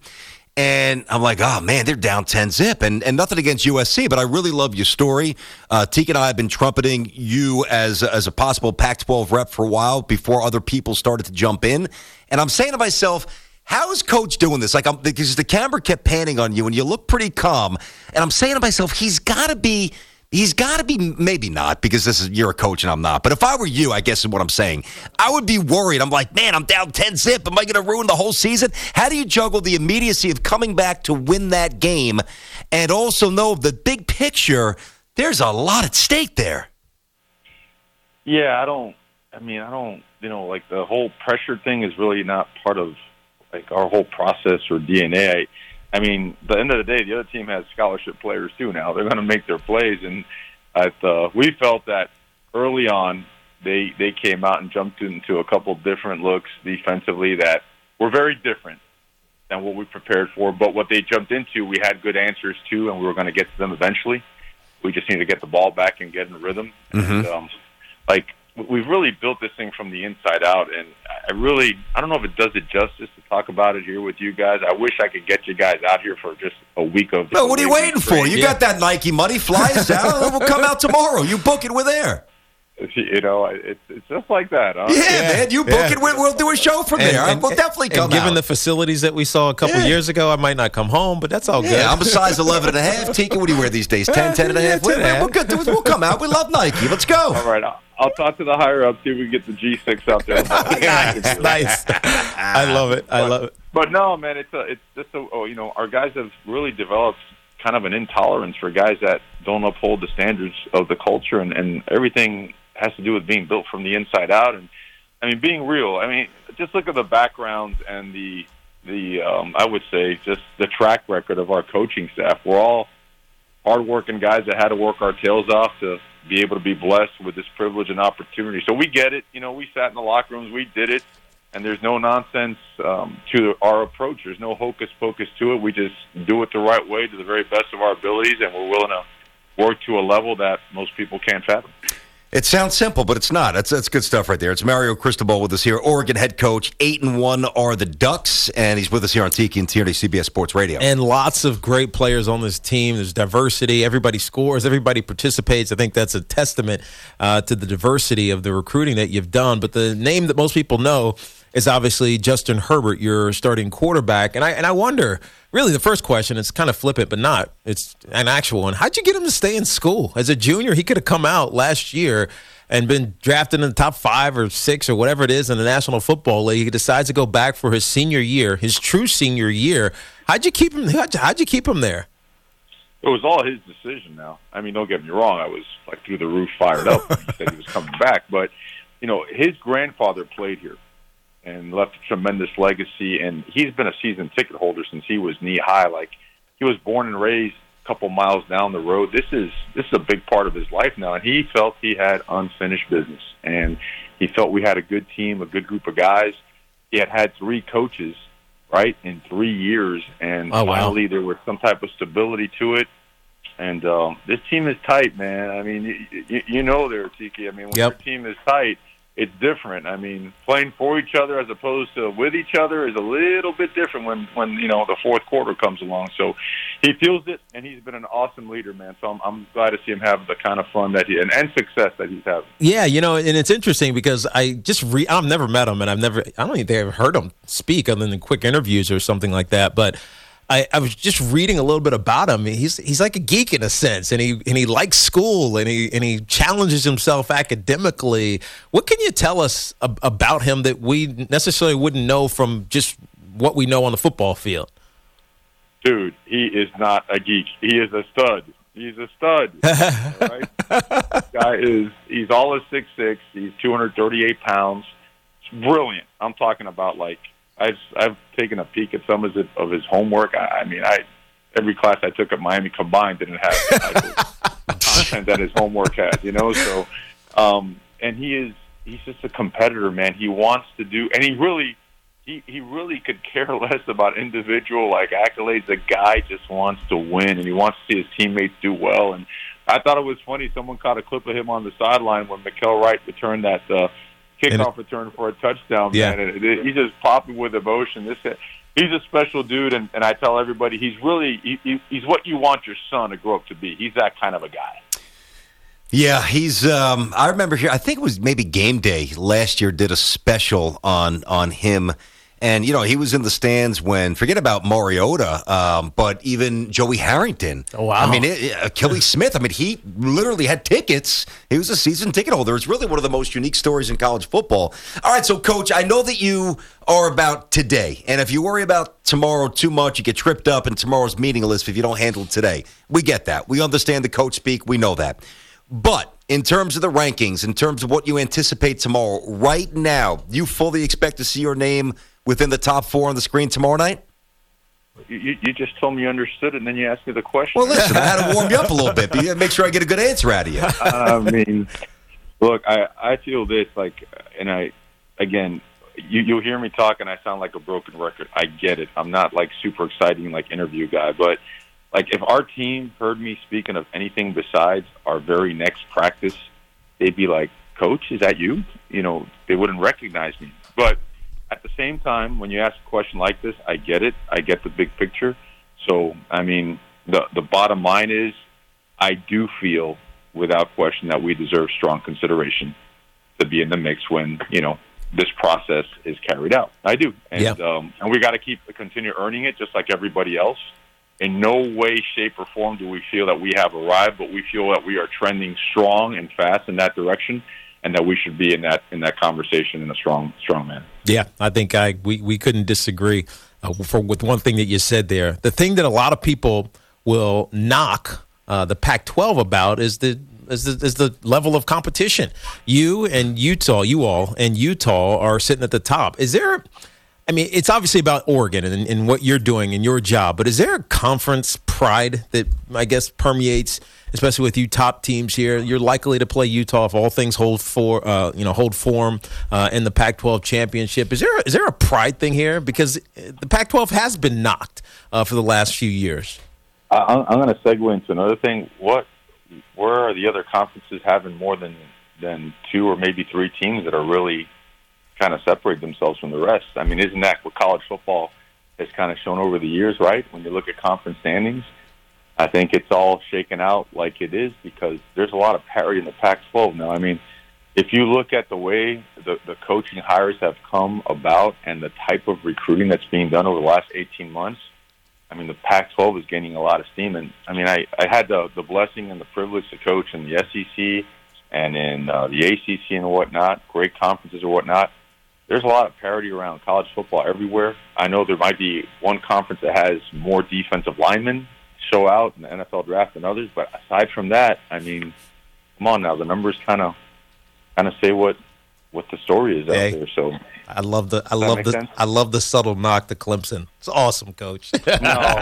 Speaker 11: And I'm like, oh, man, they're down ten zip. And and nothing against U S C, but I really love your story. Uh, Teak and I have been trumpeting you as, as a possible Pac twelve rep for a while before other people started to jump in. And I'm saying to myself, how is Coach doing this? Like, I'm, because the camera kept panning on you, and you look pretty calm. And I'm saying to myself, he's got to be... He's got to be, maybe not, because this is you're a coach and I'm not. But if I were you, I guess is what I'm saying, I would be worried. I'm like, man, I'm down ten zip. Am I going to ruin the whole season? How do you juggle the immediacy of coming back to win that game and also know the big picture? There's a lot at stake there.
Speaker 12: Yeah, I don't, I mean, I don't, you know, like the whole pressure thing is really not part of like our whole process or D N A. I, I mean, at the end of the day, the other team has scholarship players too now. They're going to make their plays. And at, uh, we felt that early on they they came out and jumped into a couple different looks defensively that were very different than what we prepared for. But what they jumped into, we had good answers to, and we were going to get to them eventually. We just need to get the ball back and get in rhythm.
Speaker 11: Mm-hmm.
Speaker 12: And, um, like, we've really built this thing from the inside out, and I really, I don't know if it does it justice to talk about it here with you guys. I wish I could get you guys out here for just a week of.
Speaker 11: No, what are you waiting for? You
Speaker 12: yeah.
Speaker 11: got that Nike money. Fly us out. We'll come out tomorrow. You book it. We're there.
Speaker 12: You know, it's it's just like that. Huh?
Speaker 11: Yeah, yeah, man, you book yeah. it. We'll, we'll do a show from and, there. And, we'll definitely come
Speaker 13: and given
Speaker 11: out.
Speaker 13: the facilities that we saw a couple yeah. years ago, I might not come home, but that's all
Speaker 11: yeah,
Speaker 13: good.
Speaker 11: I'm a size eleven and a half. Tika, what do you wear these days? ten, ten and a half? We're, we're good. We'll come out. We love Nike. Let's go.
Speaker 12: All right. I'll, I'll talk to the higher up, see if we can get the G six out there.
Speaker 13: Nice, nice. I love it. I
Speaker 12: but,
Speaker 13: love it.
Speaker 12: But no, man, it's a, it's just a, oh, you know, our guys have really developed kind of an intolerance for guys that don't uphold the standards of the culture, and, and everything has to do with being built from the inside out. And I mean, being real. I mean, just look at the backgrounds and the the um, I would say just the track record of our coaching staff. We're all hardworking guys that had to work our tails off to be able to be blessed with this privilege and opportunity. So we get it. You know, we sat in the locker rooms, we did it, and there's no nonsense um, to our approach. There's no hocus pocus to it. We just do it the right way to the very best of our abilities, and we're willing to work to a level that most people can't fathom.
Speaker 11: It sounds simple, but it's not. That's that's good stuff right there. It's Mario Cristobal with us here, Oregon head coach. Eight and one are the Ducks, and he's with us here on Tiki and Tierney, C B S Sports Radio.
Speaker 13: And lots of great players on this team. There's diversity. Everybody scores. Everybody participates. I think that's a testament uh, to the diversity of the recruiting that you've done. But the name that most people know is obviously Justin Herbert, your starting quarterback. And I and I wonder, really, the first question, it's kind of flippant, but not. It's an actual one. How'd you get him to stay in school? As a junior, he could have come out last year and been drafted in the top five or six or whatever it is in the National Football League. He decides to go back for his senior year, his true senior year. How'd you keep him? How'd you, how'd you keep him there?
Speaker 12: It was all his decision now. I mean, don't get me wrong. I was like through the roof fired up when he said he was coming back. But, you know, his grandfather played here and left a tremendous legacy, and he's been a season ticket holder since he was knee high. Like, he was born and raised a couple miles down the road. This is this is a big part of his life now, and he felt he had unfinished business, and he felt we had a good team, a good group of guys. He had had three coaches, right, in three years, and
Speaker 13: oh, wow.
Speaker 12: finally there was some type of stability to it. And um, this team is tight, man. I mean, you, you, you know there, Tiki. I mean, when
Speaker 13: yep.
Speaker 12: your team is tight, it's different. I mean, playing for each other as opposed to with each other is a little bit different when, when you know, the fourth quarter comes along. So he feels it, and he's been an awesome leader, man. So I'm, I'm glad to see him have the kind of fun that he and, and success that he's having.
Speaker 13: Yeah, you know, and it's interesting because I just re- I've never met him, and I've never I don't think I've ever heard him speak other than quick interviews or something like that. But I, I was just reading a little bit about him. He's he's like a geek in a sense, and he and he likes school, and he and he challenges himself academically. What can you tell us ab- about him that we necessarily wouldn't know from just what we know on the football field?
Speaker 12: Dude, he is not a geek. He is a stud. He's a stud. All right? Guy is he's all of six six. He's two hundred thirty-eight pounds. It's brilliant. I'm talking about like. I've I've taken a peek at some of his, of his homework. I, I mean, I every class I took at Miami combined didn't have the type of content that his homework has, you know. So, um, and he is he's just a competitor, man. He wants to do, and he really he he really could care less about individual like accolades. The guy just wants to win, and he wants to see his teammates do well. And I thought it was funny. Someone caught a clip of him on the sideline when Mikael Wright returned that. Uh, kickoff return for a touchdown,
Speaker 13: yeah.
Speaker 12: man. And it, it, he's just popping with emotion. This he's a special dude, and, and I tell everybody he's really he, he, he's what you want your son to grow up to be. He's that kind of a guy.
Speaker 11: Yeah, he's. Um, I remember here. I think it was maybe Game Day last year. Did a special on on him. And, you know, he was in the stands when, forget about Mariota, um, but even Joey Harrington.
Speaker 13: Oh, wow.
Speaker 11: I mean, it, it, Achilles Smith, I mean, he literally had tickets. He was a season ticket holder. It's really one of the most unique stories in college football. All right, so, Coach, I know that you are about today. And if you worry about tomorrow too much, you get tripped up, and tomorrow's meaningless if you don't handle it today. We get that. We understand the coach speak. We know that. But in terms of the rankings, in terms of what you anticipate tomorrow, right now, you fully expect to see your name within the top four on the screen tomorrow night?
Speaker 12: You, you just told me you understood it, and then you asked me the question.
Speaker 11: Well, listen, I had to warm you up a little bit, but you gotta make sure I get a good answer out of you.
Speaker 12: I mean, look, I, I feel this, like, and I, again, you, you'll hear me talk, and I sound like a broken record. I get it. I'm not, like, super exciting, like, interview guy, but, like, if our team heard me speaking of anything besides our very next practice, they'd be like, Coach, is that you? You know, they wouldn't recognize me. But at the same time, when you ask a question like this, I get it. I get the big picture. So, I mean, the the bottom line is I do feel without question that we deserve strong consideration to be in the mix when, you know, this process is carried out. I do. And,
Speaker 13: yep.
Speaker 12: um, and we got to keep continue earning it just like everybody else. In no way, shape, or form do we feel that we have arrived, but we feel that we are trending strong and fast in that direction, and that we should be in that in that conversation in a strong strong manner.
Speaker 13: Yeah, I think I we, we couldn't disagree uh, for with one thing that you said there. The thing that a lot of people will knock uh, the Pac twelve about is the is the is the level of competition. You and Utah, you all and Utah are sitting at the top. Is there? I mean, it's obviously about Oregon and, and what you're doing and your job, but is there a conference pride that I guess permeates, especially with you top teams here? You're likely to play Utah if all things hold for, uh, you know, hold form uh, in the Pac twelve championship. Is there is there a pride thing here? Because the Pac twelve has been knocked uh, for the last few years.
Speaker 12: I, I'm going to segue into another thing. What, where are the other conferences having more than than two or maybe three teams that are really kind of separate themselves from the rest? I mean, isn't that what college football has kind of shown over the years, right? When you look at conference standings, I think it's all shaken out like it is because there's a lot of parity in the Pac twelve now. I mean, if you look at the way the, the coaching hires have come about and the type of recruiting that's being done over the last eighteen months, I mean, the Pac twelve is gaining a lot of steam. And, I mean, I, I had the, the blessing and the privilege to coach in the S E C and in uh, the A C C and whatnot, great conferences or whatnot. There's a lot of parity around college football everywhere. I know there might be one conference that has more defensive linemen show out in the N F L draft than others, but aside from that, I mean, come on now, the numbers kind of kind of say what what the story is
Speaker 13: hey,
Speaker 12: out there. So
Speaker 13: I love the I
Speaker 12: Does
Speaker 13: love
Speaker 12: that
Speaker 13: the
Speaker 12: make sense?
Speaker 13: I love the subtle knock to Clemson. It's awesome, Coach.
Speaker 12: No,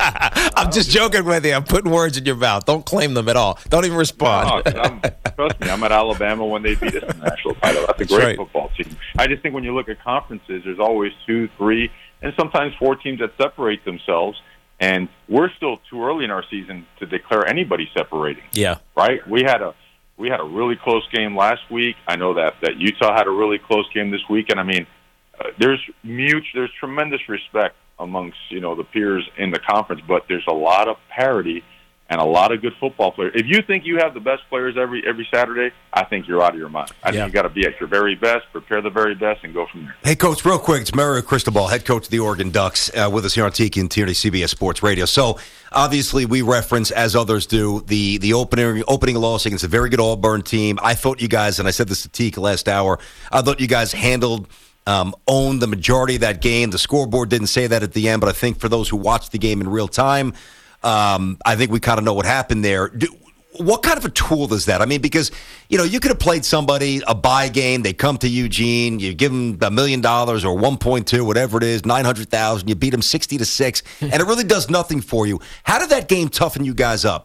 Speaker 13: I'm just joking with you. I'm putting words in your mouth. Don't claim them at all. Don't even respond.
Speaker 12: No, 'cause I'm, trust me, I'm at Alabama when they beat us in the national title. That's a
Speaker 13: That's
Speaker 12: great
Speaker 13: right.
Speaker 12: football team. I just think when you look at conferences, there's always two, three, and sometimes four teams that separate themselves. And we're still too early in our season to declare anybody separating.
Speaker 13: Yeah.
Speaker 12: Right? We had a we had a really close game last week. I know that, that Utah had a really close game this week. And, I mean, uh, there's mutual, there's tremendous respect amongst, you know, the peers in the conference, but there's a lot of parity and a lot of good football players. If you think you have the best players every every Saturday, I think you're out of your mind. I
Speaker 13: Yeah.
Speaker 12: think you got to be at your very best, prepare the very best, and go from there.
Speaker 11: Hey, Coach, real quick, it's Mario Cristobal, head coach of the Oregon Ducks, uh, with us here on Tiki and Tierney C B S Sports Radio. So, obviously, we reference, as others do, the the opening opening loss against a very good Auburn team. I thought you guys, and I said this to Tiki last hour, I thought you guys handled, um, owned the majority of that game. The scoreboard didn't say that at the end, but I think for those who watched the game in real time, um, I think we kind of know what happened there. Do, What kind of a tool is that? I mean, because, you know, you could have played somebody, a bye game, they come to Eugene, you give them a million dollars or one point two, whatever it is, nine hundred thousand, you beat them sixty to six, and it really does nothing for you. How did that game toughen you guys up?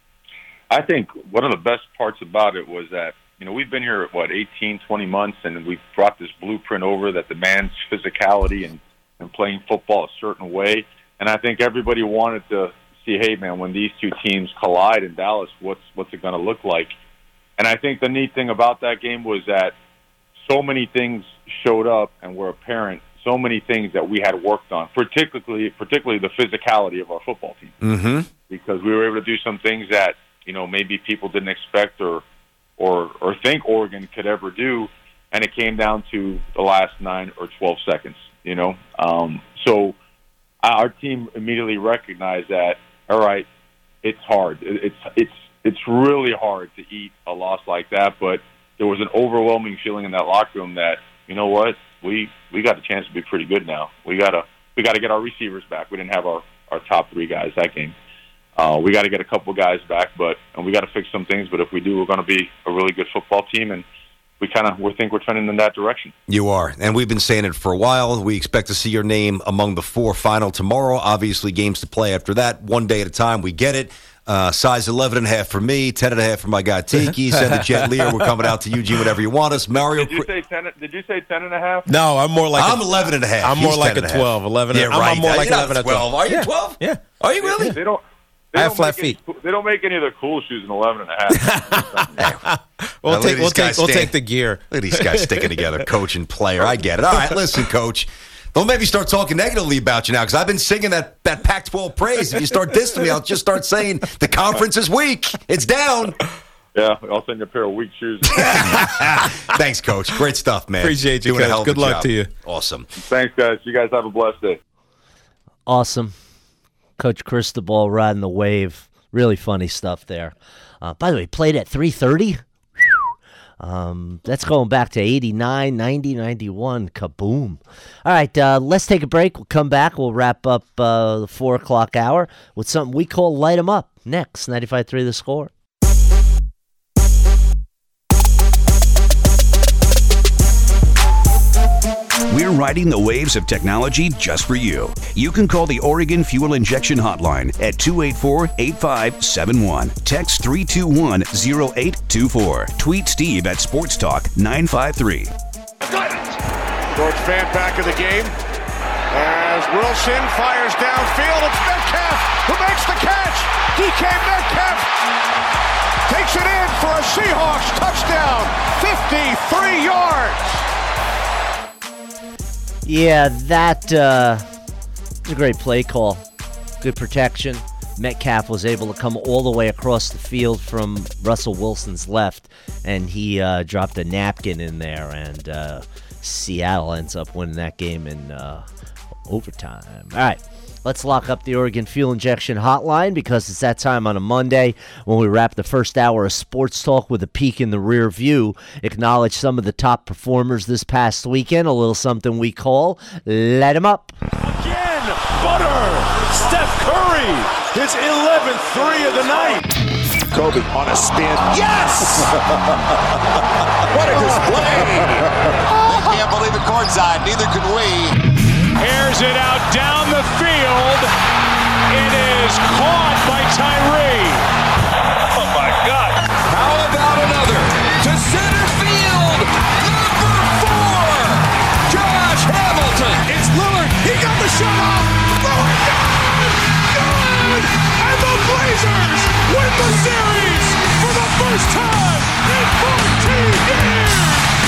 Speaker 12: I think one of the best parts about it was that, you know, we've been here, what, eighteen, twenty months, and we've brought this blueprint over that demands physicality and, and playing football a certain way. And I think everybody wanted to see, hey, man, when these two teams collide in Dallas, what's what's it going to look like? And I think the neat thing about that game was that so many things showed up and were apparent, so many things that we had worked on, particularly particularly the physicality of our football team.
Speaker 11: Mm-hmm.
Speaker 12: Because we were able to do some things that, you know, maybe people didn't expect or or or think Oregon could ever do, and it came down to the last nine or twelve seconds, you know. Um, so our team immediately recognized that, all right, it's hard. It's it's it's really hard to eat a loss like that, but there was an overwhelming feeling in that locker room that, you know what, we we got a chance to be pretty good now. We gotta we gotta get our receivers back. We didn't have our, our top three guys that game. Uh, we got to get a couple guys back, but and we got to fix some things. But if we do, we're going to be a really good football team, and we kind of we think we're trending in that direction.
Speaker 11: You are, and we've been saying it for a while. We expect to see your name among the four final tomorrow. Obviously, games to play after that, one day at a time. We get it. Uh, size eleven and a half for me, ten and a half for my guy Tiki. Send the Jet Lear. We're coming out to Eugene whenever you want us. Mario.
Speaker 12: Did you say ten? Did you say ten and a half?
Speaker 13: No, I'm more like
Speaker 11: I'm
Speaker 13: a,
Speaker 11: eleven and a half.
Speaker 13: I'm more
Speaker 11: He's
Speaker 13: like
Speaker 11: ten
Speaker 13: a
Speaker 11: and half.
Speaker 13: twelve, eleven.
Speaker 11: Yeah,
Speaker 13: I'm,
Speaker 11: right.
Speaker 13: I'm more like
Speaker 11: You're
Speaker 13: eleven
Speaker 11: not
Speaker 13: and twelve.
Speaker 11: Are you
Speaker 13: Yeah.
Speaker 11: twelve?
Speaker 13: Yeah.
Speaker 11: Are you really?
Speaker 12: They don't. They
Speaker 13: I have
Speaker 12: don't
Speaker 13: flat
Speaker 12: make any-
Speaker 13: feet.
Speaker 12: they don't make any of the cool shoes in eleven and a half.
Speaker 13: We'll
Speaker 11: Now, look
Speaker 13: take
Speaker 11: at
Speaker 13: we'll
Speaker 11: these guys
Speaker 13: take we'll
Speaker 11: stand-
Speaker 13: take the gear.
Speaker 11: Look at these guys sticking together, coach and player. I get it. All right, listen, coach. Don't make me start talking negatively about you now, because I've been singing that, that Pac twelve praise. If you start dissing me, I'll just start saying the conference is weak. It's down.
Speaker 12: Yeah, I'll send you a pair of weak shoes.
Speaker 11: Thanks, Coach. Great stuff, man.
Speaker 13: Appreciate you,
Speaker 11: Doing a
Speaker 13: Coach.
Speaker 11: hell of
Speaker 13: Good
Speaker 11: a
Speaker 13: luck
Speaker 11: job.
Speaker 13: to you.
Speaker 11: Awesome.
Speaker 12: Thanks, guys. You guys have a blessed day.
Speaker 3: Awesome. Coach Cristobal riding the wave. Really funny stuff there. Uh, by the way, played at three thirty. Um, that's going back to eighty-nine, ninety, ninety-one. Kaboom. All right, uh, let's take a break. We'll come back. We'll wrap up uh, the four o'clock hour with something we call Light 'em Up. Next, ninety-five point three The Score.
Speaker 1: We're riding the waves of technology just for you. You can call the Oregon Fuel Injection Hotline at two eight four, eight five seven one. Text three two one, zero eight two four. Tweet Steve at Sports Talk nine five three.
Speaker 14: George Fant back in the game as Wilson fires downfield. It's Metcalf who makes the catch. D K Metcalf takes it in for a Seahawks touchdown. fifty-three yards.
Speaker 3: Yeah, that uh, was a great play call. Good protection. Metcalf was able to come all the way across the field from Russell Wilson's left, and he uh, dropped a napkin in there, and uh, Seattle ends up winning that game in uh, overtime. All right, let's lock up the Oregon Fuel Injection Hotline because it's that time on a Monday when we wrap the first hour of Sports Talk with a peek in the rear view, acknowledge some of the top performers this past weekend, a little something we call Light 'em Up.
Speaker 14: Again, Butter. Steph Curry, his eleventh three of the night. Kobe on a spin. Yes! What a display!
Speaker 15: They can't believe it courtside. Neither can we.
Speaker 14: Airs it out down the field. It is caught by Tyree. Oh, my God.
Speaker 15: How about another? To center field. Number four. Josh Hamilton.
Speaker 14: It's Lillard. He got the shot off. Lillard, good! Good! And the Blazers win the series for the first time in fourteen years.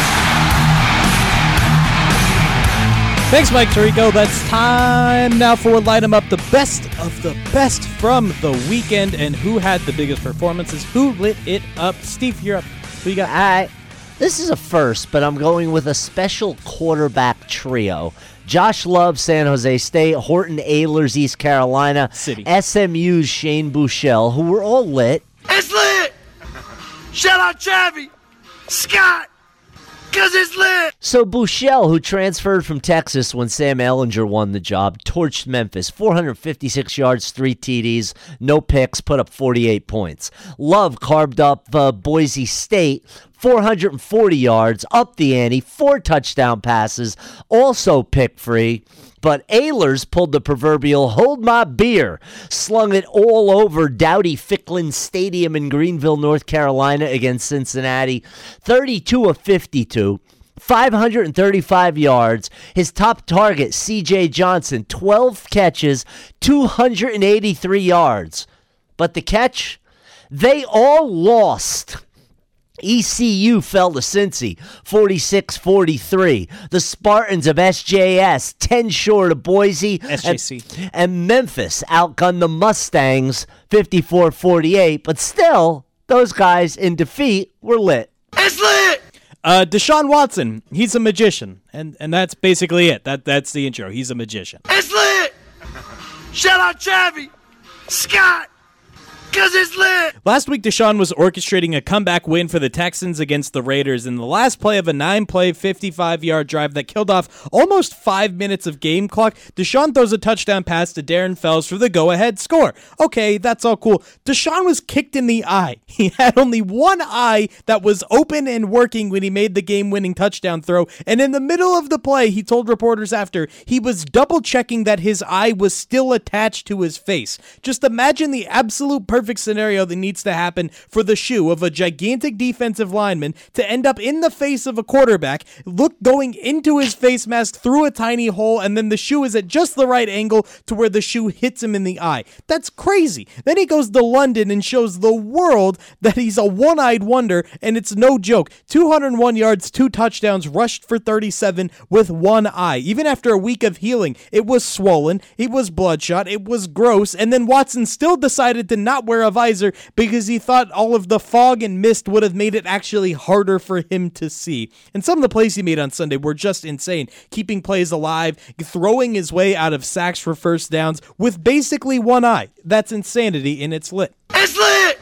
Speaker 5: Thanks, Mike Tirico. That's time now for Light 'em Up, the best of the best from the weekend. And who had the biggest performances? Who lit it up? Steve, you're up. Who you got?
Speaker 3: All right. This is a first, but I'm going with a special quarterback trio. Josh Love, San Jose State, Horton Ahlers, East Carolina,
Speaker 5: City.
Speaker 3: S M U's Shane Buechele, who were all lit.
Speaker 15: It's lit! Shout out Chavi! Scott! Because it's lit!
Speaker 3: So Buechele, who transferred from Texas when Sam Ehlinger won the job, torched Memphis. four hundred fifty-six yards, three T Ds, no picks, put up forty-eight points. Love carved up uh, Boise State, four hundred forty yards, up the ante, four touchdown passes, also pick-free. But Ahlers pulled the proverbial hold my beer, slung it all over Dowdy Ficklin Stadium in Greenville, North Carolina against Cincinnati. thirty-two of fifty-two, five hundred thirty-five yards. His top target, C J Johnson, twelve catches, two hundred eighty-three yards. But the catch? They all lost. E C U fell to Cincy, forty-six forty-three. The Spartans of S J S, ten short of Boise.
Speaker 5: S J C.
Speaker 3: And, and Memphis outgunned the Mustangs, fifty-four forty-eight. But still, those guys in defeat were lit.
Speaker 15: It's lit!
Speaker 5: Uh, Deshaun Watson, he's a magician. And and that's basically it. That That's the intro. He's a magician.
Speaker 15: It's lit! Shout out Chavi! Scott! Because it's lit!
Speaker 5: Last week, Deshaun was orchestrating a comeback win for the Texans against the Raiders in the last play of a nine-play, fifty-five-yard drive that killed off almost five minutes of game clock. Deshaun throws a touchdown pass to Darren Fells for the go-ahead score. Okay, that's all cool. Deshaun was kicked in the eye. He had only one eye that was open and working when he made the game-winning touchdown throw, and in the middle of the play, he told reporters after, he was double-checking that his eye was still attached to his face. Just imagine the absolute perfect scenario that needs to happen for the shoe of a gigantic defensive lineman to end up in the face of a quarterback, look going into his face mask through a tiny hole, and then the shoe is at just the right angle to where the shoe hits him in the eye. That's crazy. Then he goes to London and shows the world that he's a one-eyed wonder, and it's no joke. two hundred one yards, two touchdowns, rushed for thirty-seven with one eye. Even after a week of healing, it was swollen, it was bloodshot, it was gross, and then Watson still decided to not wear a visor because he thought all of the fog and mist would have made it actually harder for him to see. And some of the plays he made on Sunday were just insane, keeping plays alive, throwing his way out of sacks for first downs with basically one eye. That's insanity, and it's lit.
Speaker 15: It's lit!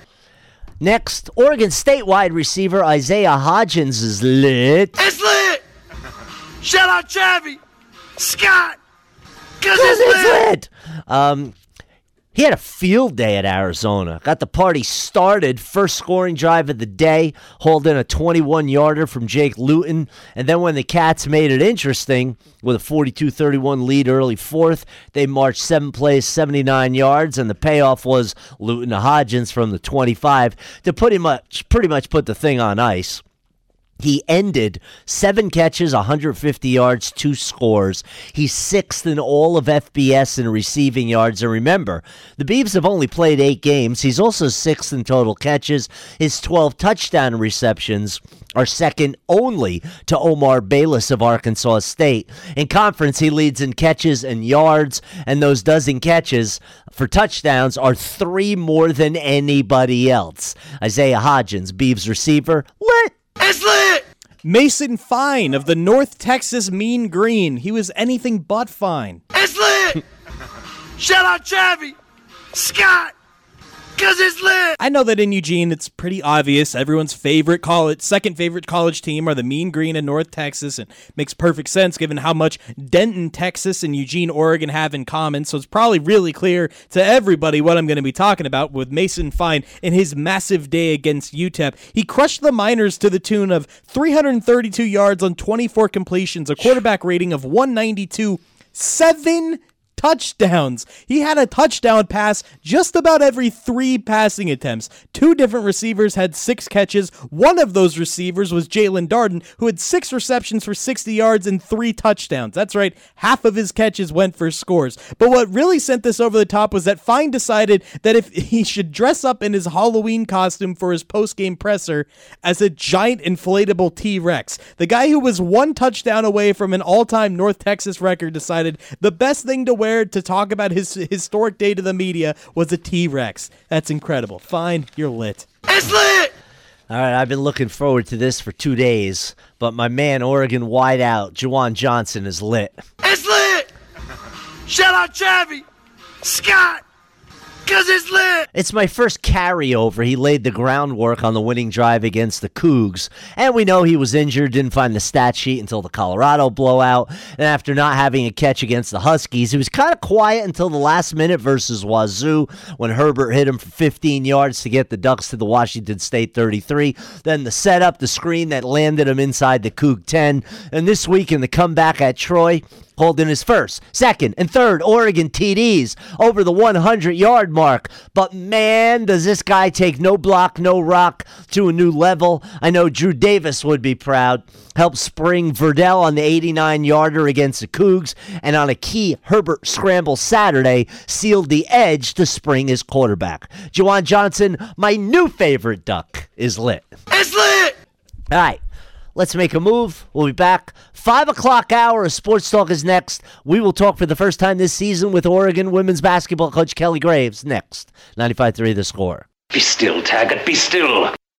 Speaker 3: Next, Oregon State wide receiver Isaiah Hodgins is lit.
Speaker 15: It's lit! Shout out Travis Scott! Cause,
Speaker 3: Cause
Speaker 15: it's,
Speaker 3: it's
Speaker 15: lit!
Speaker 3: lit! Um, he had a field day at Arizona. Got the party started. First scoring drive of the day, holding a twenty-one-yarder from Jake Luton. And then when the Cats made it interesting with a forty-two thirty-one lead early fourth, they marched seven plays, seventy-nine yards, and the payoff was Luton to Hodgins from the twenty-five to pretty much, pretty much put the thing on ice. He ended seven catches, one hundred fifty yards, two scores. He's sixth in all of F B S in receiving yards. And remember, the Beavs have only played eight games. He's also sixth in total catches. His twelve touchdown receptions are second only to Omar Bayless of Arkansas State. In conference, he leads in catches and yards, and those dozen catches for touchdowns are three more than anybody else. Isaiah Hodgins, Beavs receiver, lit.
Speaker 15: It's lit!
Speaker 5: Mason Fine of the North Texas Mean Green. He was anything but fine.
Speaker 15: It's lit! Shout out Travis Scott! Cause it's lit!
Speaker 5: I know that in Eugene, it's pretty obvious. Everyone's favorite college, second favorite college team are the Mean Green in North Texas, and makes perfect sense given how much Denton, Texas, and Eugene, Oregon have in common. So it's probably really clear to everybody what I'm going to be talking about with Mason Fine in his massive day against U T E P. He crushed the Miners to the tune of three hundred thirty-two yards on twenty-four completions, a quarterback rating of one ninety-two, seven touchdowns. He had a touchdown pass just about every three passing attempts. Two different receivers had six catches. One of those receivers was Jalen Darden, who had six receptions for sixty yards and three touchdowns. That's right, half of his catches went for scores. But what really sent this over the top was that Fine decided that if he should dress up in his Halloween costume for his post-game presser as a giant inflatable T-Rex. The guy who was one touchdown away from an all-time North Texas record decided the best thing to wear to talk about his historic day to the media was a T-Rex. That's incredible. Fine, you're lit.
Speaker 15: It's lit!
Speaker 3: All right, I've been looking forward to this for two days, but my man, Oregon wideout, Juwan Johnson, is lit.
Speaker 15: It's lit! Shout out Travis Scott! Cause it's lit!
Speaker 3: It's my first carryover. He laid the groundwork on the winning drive against the Cougs. And we know he was injured, didn't find the stat sheet until the Colorado blowout. And after not having a catch against the Huskies, he was kind of quiet until the last minute versus Wazoo when Herbert hit him for fifteen yards to get the Ducks to the Washington State thirty-three. Then the setup, the screen that landed him inside the Coug ten. And this week in the comeback at Troy, holding his first, second, and third Oregon T Ds over the hundred-yard mark. But man, does this guy take no block, no rock to a new level. I know Drew Davis would be proud. Helped spring Verdell on the eighty-nine-yarder against the Cougs, and on a key Herbert scramble Saturday, sealed the edge to spring his quarterback. Juwan Johnson, my new favorite Duck, is lit.
Speaker 15: It's lit!
Speaker 3: All right. Let's make a move. We'll be back. Five o'clock hour of Sports Talk is next. We will talk for the first time this season with Oregon women's basketball coach Kelly Graves next. ninety-five three The Score.
Speaker 16: Be still, Taggart. Be still.